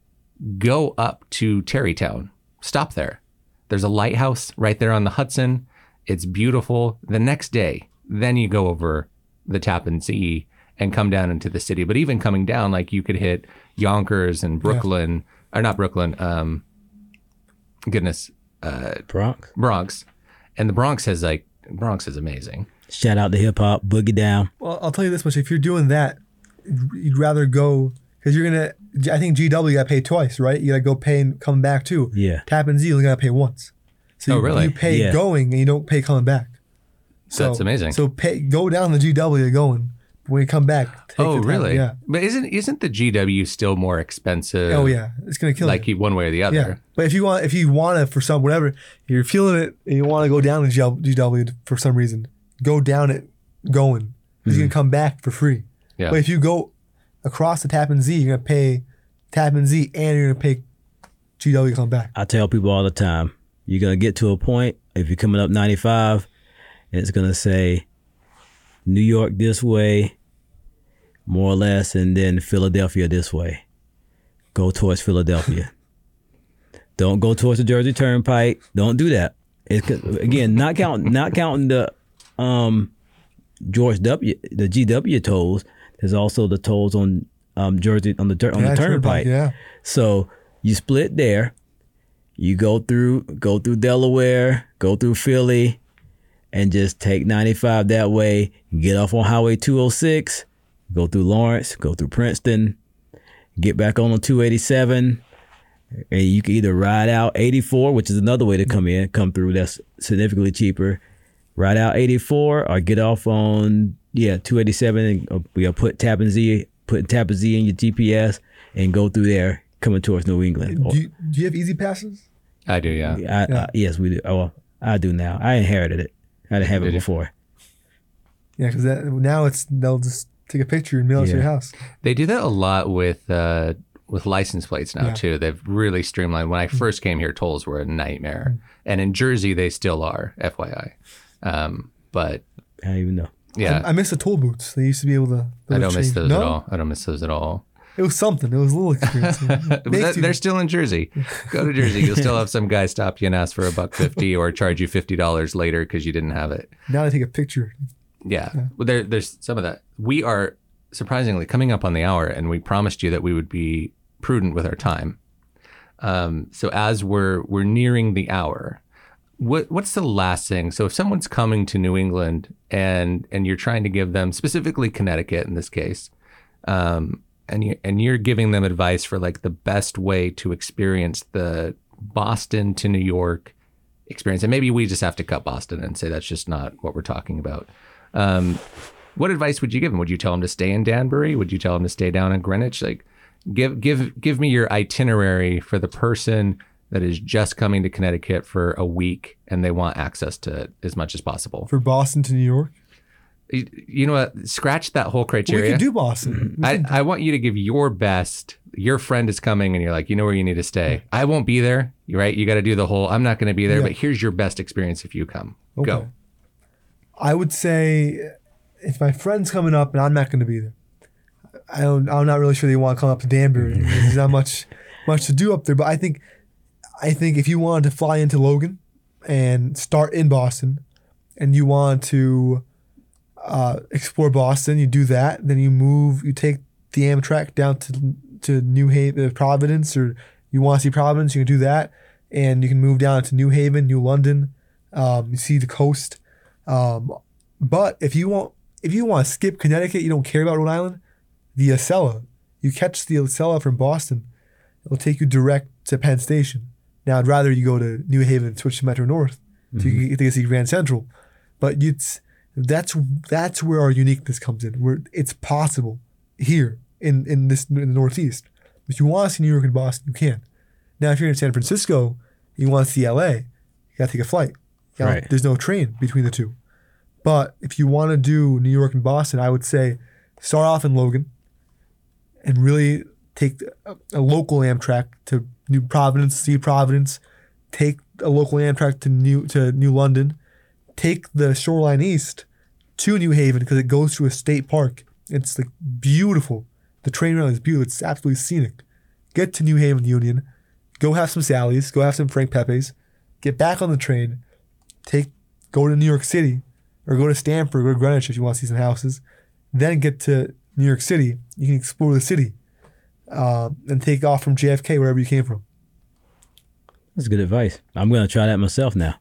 go up to Terrytown. Stop there. There's a lighthouse right there on the Hudson. It's beautiful. The next day, then you go over the Tappan Zee and come down into the city. But even coming down, like you could hit Yonkers and Brooklyn, or not Brooklyn, um, goodness, uh, Bronx. Bronx, and the Bronx has like Bronx is amazing. Shout out to hip hop, Boogie Down. Well, I'll tell you this much: if you're doing that, you'd rather go because you're gonna. I think G W got to pay twice, right? You got to go pay and come back too. Yeah. Tappan Zee only got to pay once. So Oh, you, really? you pay Yeah. going and you don't pay coming back. So That's amazing. So pay go down the G W going. But when you come back, take Oh, the time. really? Yeah. But isn't isn't the G W still more expensive? Oh yeah, it's gonna kill Like you. you- one way or the other. Yeah, but if you want, if you want to for some whatever, if you're feeling it and you want to go down to G W for some reason, go down it going. Because you can come back for free. Yeah. But if you go across the Tappan Zee, you're gonna pay Tappan Zee and you're gonna pay G W to come back. I tell people all the time, you're going to get to a point, if you're coming up ninety-five, and it's going to say New York this way, more or less, and then Philadelphia this way. Go towards Philadelphia. Don't go towards the Jersey Turnpike. Don't do that. It's, again, not counting, not counting the um, George W, the G W tolls. There's also the tolls on um, Jersey on the tur- on Yeah, the Turnpike. Yeah. So you split there. You go through go through Delaware, go through Philly, and just take ninety-five that way. Get off on Highway two oh six, go through Lawrence, go through Princeton, get back on on two eighty-seven, and you can either ride out eighty-four, which is another way to come in, come through. That's significantly cheaper. Ride out eighty-four or get off on yeah two eighty-seven and uh, you know, put Tappan Zee, put Tappan Zee in your G P S and go through there coming towards New England. Do you, do you have easy passes? I do. Yeah. I, Yeah. I, yes, we do. Oh, I do now. I inherited it. I didn't have it Did you? before. Yeah, because now it's they'll just take a picture and mail it to Yeah. your house. They do that a lot with uh, with license plates now Yeah. too. They've really streamlined. When I first came here, tolls were a nightmare, and in Jersey they still are. F Y I. Um, but I don't even know. yeah, I, I miss the toll booths. They used to be able to. I don't miss change- those no? at all. I don't miss those at all. It was something. It was a little experience. But Makes that- you- they're still in Jersey. Go to Jersey. You'll still have some guy stop you and ask for a buck fifty or charge you fifty dollars later because you didn't have it. Now they take a picture. Yeah. Well, there, there's some of that. We are surprisingly coming up on the hour, and we promised you that we would be prudent with our time. Um, so as we're we're nearing the hour, what what's the last thing? So if someone's coming to New England and and you're trying to give them, specifically Connecticut in this case, um, and you and you're giving them advice for like the best way to experience the Boston to New York experience, and maybe we just have to cut Boston and say that's just not what we're talking about. Um, what advice would you give them? Would you tell them to stay in Danbury? Would you tell them to stay down in Greenwich? Like, give give give me your itinerary for the person that is just coming to Connecticut for a week and they want access to it as much as possible. For Boston to New York? You, you know what? Scratch that whole We criteria. could do Boston. We I, could- I want you to give your best. Your friend is coming and you're like, you know where you need to stay. I won't be there. You're right. You got to do the whole, I'm not going to be there, Yeah. but here's your best experience if you come. Okay. Go. I would say if my friend's coming up and I'm not going to be there, I don't, I'm not really sure they want to come up to Danbury. There's not much much to do up there. But I think I think if you wanted to fly into Logan and start in Boston, and you want to uh, explore Boston, you do that. Then you move. You take the Amtrak down to to New Haven, Providence, or you want to see Providence, you can do that, and you can move down to New Haven, New London. Um, you see the coast. Um, but if you want, if you want to skip Connecticut, you don't care about Rhode Island, the Acela. You catch the Acela from Boston. It'll take you direct to Penn Station. Now, I'd rather you go to New Haven and switch to Metro North so you can get to see Grand Central. But it's that's that's where our uniqueness comes in. Where it's possible here in in this in the Northeast. If you want to see New York and Boston, you can. Now, if you're in San Francisco, you want to see L A, you gotta take a flight. You know, Right. There's no train between the two. But if you want to do New York and Boston, I would say start off in Logan and really take a, a local Amtrak to New Providence, see Providence. Take a local Amtrak to New to New London. Take the Shoreline East to New Haven because it goes through a state park. It's like beautiful. The train ride is beautiful. It's absolutely scenic. Get to New Haven Union. Go have some Sally's. Go have some Frank Pepe's. Get back on the train. Take go to New York City or go to Stamford, go to Greenwich if you want to see some houses. Then get to New York City. You can explore the city um, and take off from J F K wherever you came from. That's good advice. I'm going to try that myself now.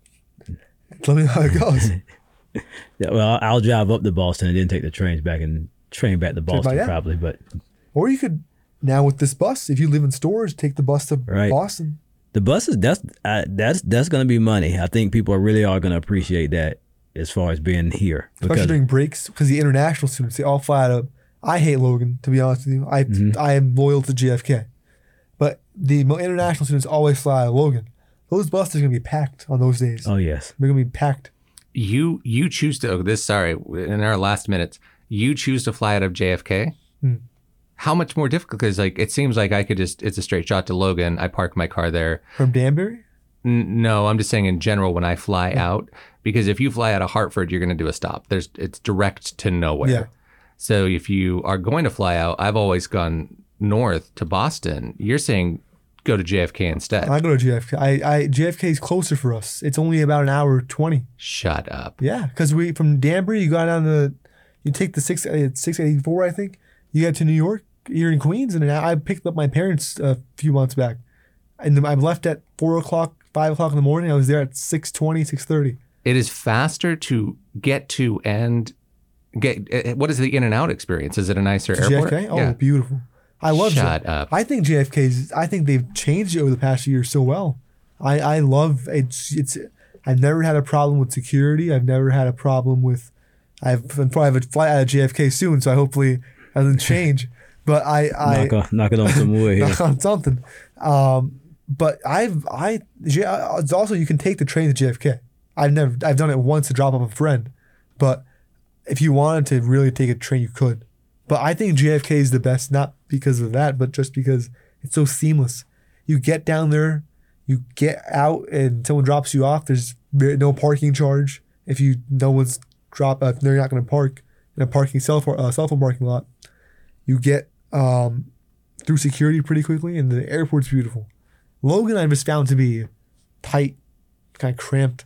Let me know how it goes. Yeah, well, I'll drive up to Boston and then take the trains back and train back to Boston yeah. probably. But Or you could, now with this bus, if you live in Storrs, take the bus to Right. Boston. the buses, that's uh, that's that's going to be money. I think people really are going to appreciate that as far as being here. Especially Because, during breaks, because the international students, they all fly out of, I hate Logan, to be honest with you. I Mm-hmm. I am loyal to J F K. But the mo- international students always fly out of Logan. Those buses are going to be packed on those days. oh, yes. They're going to be packed. You you choose to oh, this sorry in our last minutes you choose to fly out of J F K. Hmm. How much more difficult? Because like it seems like I could just it's a straight shot to Logan. I park my car there. From Danbury? N- no, I'm just saying in general when I fly out, because if you fly out of Hartford, you're going to do a stop. There's it's direct to nowhere. Yeah. So if you are going to fly out, I've always gone north to Boston. You're saying go to J F K instead. I go to J F K. I, I J F K is closer for us. It's only about an hour twenty. Shut up. Yeah, because we from Danbury, you go down to, you take the six uh, six eighty four, I think. You get to New York. You're in Queens, and I picked up my parents a few months back, and I left at four o'clock, five o'clock in the morning. I was there at six twenty, six thirty. It is faster to get to and get. uh, What is the in and out experience? Is it a nicer airport? J F K, oh, Yeah. beautiful. I love Shut J- up. I think J F K's. I think they've changed it over the past year so well. I I love it's it's. I've never had a problem with security. I've never had a problem with. I've I'm probably have a flight out of J F K soon, so I hopefully it doesn't change. But I I Knock, on, knock it on some wood here. knock on something. Um, but I've I J- it's also you can take the train to J F K. I've never I've done it once to drop off a friend, but if you wanted to really take a train, you could. But I think J F K is the best, not because of that, but just because it's so seamless. You get down there, you get out, and someone drops you off. There's very- no parking charge if you no one's drop. Uh, they're not going to park in a parking cell phone uh, cell phone parking lot. You get um, through security pretty quickly, and the airport's beautiful. Logan, I just found to be tight, kind of cramped.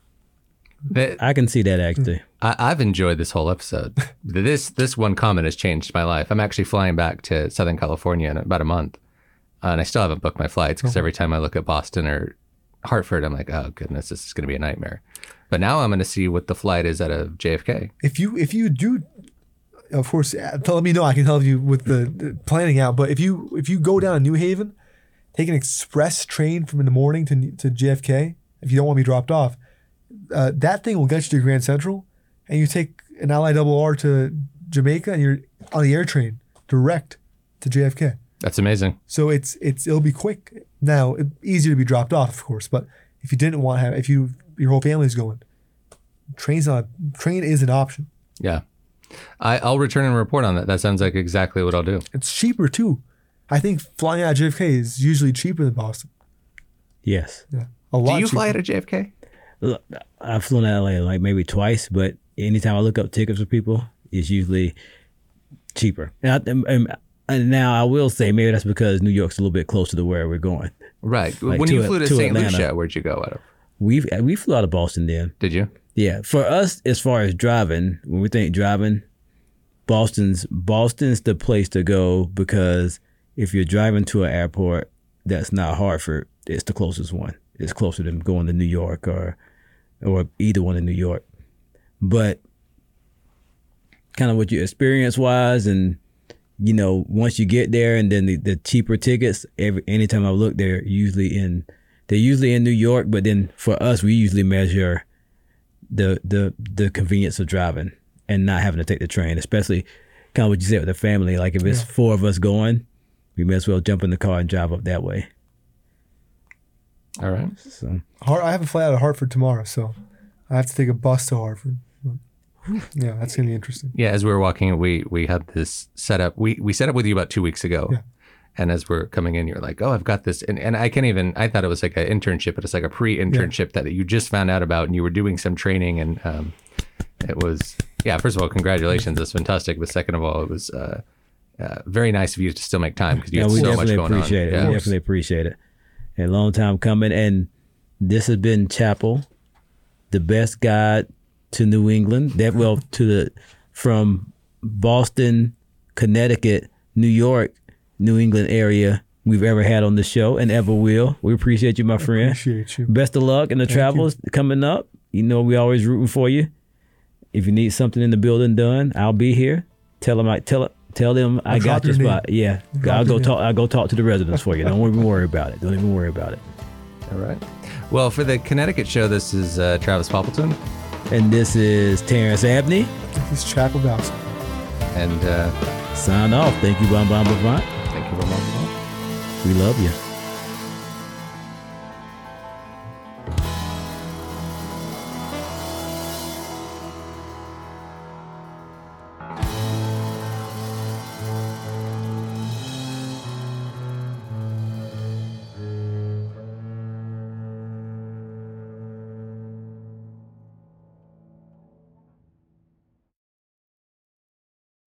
That- I can see that actually. I, I've enjoyed this whole episode. this this one comment has changed my life. I'm actually flying back to Southern California in about a month, uh, and I still haven't booked my flights because every time I look at Boston or Hartford, I'm like, oh goodness, this is going to be a nightmare. But now I'm going to see what the flight is out of J F K. If you if you do, of course, uh, tell me no. I can help you with the, the planning out. But if you if you go down to New Haven, take an express train from in the morning to to J F K. If you don't want to be dropped off, uh, that thing will get you to Grand Central, and you take an L I double R to Jamaica, and you're on the air train direct to J F K. That's amazing. So it's it's it'll be quick. Now it, easier to be dropped off, of course. But if you didn't want to have, if you your whole family's going, train's not train is an option. Yeah. I, I'll return and report on that. That sounds like exactly what I'll do. It's cheaper too. I think flying out of J F K is usually cheaper than Boston. Yes. Yeah, a lot. Do you cheaper. fly out of J F K? Look, I've flown to L A like maybe twice, but anytime I look up tickets for people, it's usually cheaper. And, I, and, and now I will say maybe that's because New York's a little bit closer to where we're going. Right. Like when to you a- flew to, to Saint Atlanta. Lucia, where'd you go out of? We we flew out of Boston then. Did you? Yeah, for us, as far as driving, when we think driving, Boston's Boston's the place to go because if you're driving to an airport that's not Hartford, it's the closest one. It's closer than going to New York or or either one in New York. But kind of what you experience wise, and you know, once you get there, and then the, the cheaper tickets. Every anytime I look, they're usually in they're usually in New York. But then for us, we usually measure the the the convenience of driving and not having to take the train, especially kind of what you said with the family. Like if it's Yeah. four of us going, we may as well jump in the car and drive up that way. All right. So Hart, I have a flight out of Hartford tomorrow, so I have to take a bus to Hartford. Yeah, that's gonna be interesting. Yeah, as we were walking, we we had this set up. We we set up with you about two weeks ago. Yeah. And as we're coming in, you're like, oh, I've got this. And, and I can't even, I thought it was like an internship, but it's like a pre-internship that you just found out about and you were doing some training. And um, it was, yeah, first of all, congratulations. It's fantastic. But second of all, it was uh, uh, very nice of you to still make time because you yeah, had we so much definitely going on. appreciate it. Yeah. We definitely appreciate it. A long time coming, and this has been Chapel, the best guide to New England. That well to the from Boston, Connecticut, New York, New England area, we've ever had on the show and ever will. We appreciate you, my friend. Appreciate you. Best of luck in the Thank travels coming up. You know, we always rooting for you. If you need something in the building done, I'll be here. Tell them I tell tell them I I'll got drop your your spot. name. Yeah, Drop I'll go your talk. I'll go talk to the residents for you. Don't even worry about it. Don't even worry about it. All right. Well, for the Connecticut show, this is uh, Travis Poppleton. And this is Terrence Abney. This is Chapel Dawson. And uh, Sign off. Thank you, Bon Bon Bavant. thank you very much. We love you.